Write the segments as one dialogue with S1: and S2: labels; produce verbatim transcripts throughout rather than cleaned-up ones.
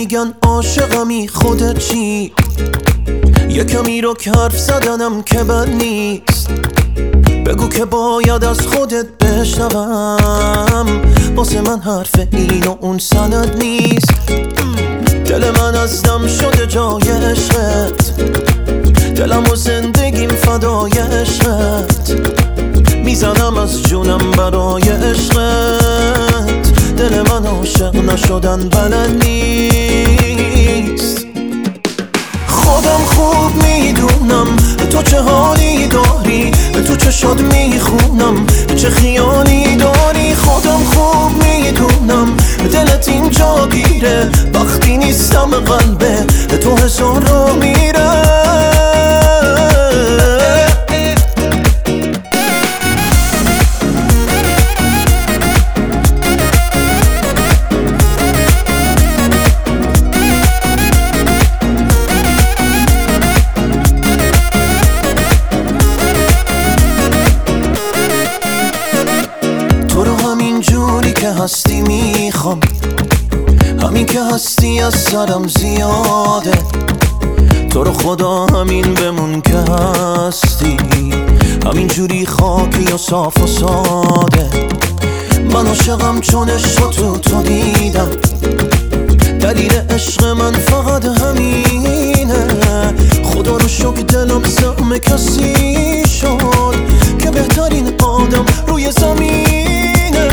S1: میگن عاشقمی خودت چی؟ یه کمی رو که حرف زدنم که بد نیست، بگو که باید از خودت بشنوم. واسه من حرف این و اون سند نیست. دل من از دم شده جای عشقت، دلم و زندگیم فدای عشقت. میزنم از جونم برای عشقت، دل من عاشق نشدن بلد نیست. خودم خوب میدونم تو چه حالی داری، تو چشات میخونم چه خیالی داری. خودم خوب میدونم دلت اینجا گیره، وقتی نیستم قلبه تو هزار رو میره. هستی میخوام، همین که هستی از سرم زیاده. تو رو خدا همین بمون که هستی، همین جوری خاکی و صاف و ساده. من عاشقم چون عشق تو تو دیدم، دلیل عشق من فقط همینه. خدا رو شکر دلم زخم کسی شد که بهترین آدم روی زمینه.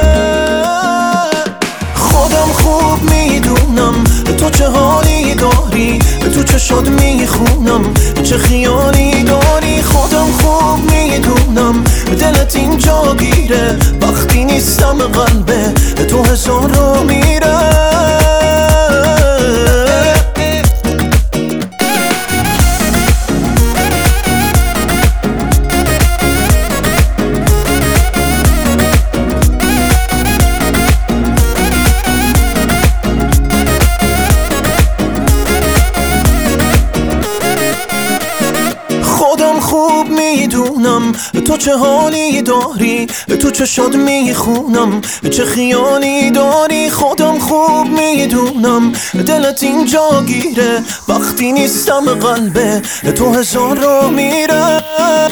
S1: خودم خوب میدونم تو چه حالی داری، تو چشات میخونم چه خیالی داری. خودم خوب میدونم دلت اینجا گیره، وقتی نیستم قلبه تو هزار رو میره. خوب میدونم تو چه حالی داری، تو چشات میخونم چه خیالی داری. خودم خوب میدونم دلت اینجا گیره، وقتی نیستم قلبه تو هزار رو میره.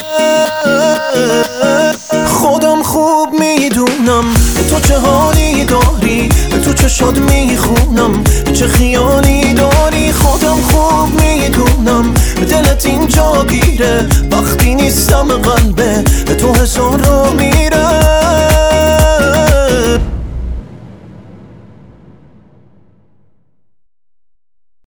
S1: خودم خوب میدونم تو چه حالی داری، تو چشات میخونم چه خیالی داری. خودم خوب میدونم دلت اینجا گیره، وقتی نیستم قلبه تو هزار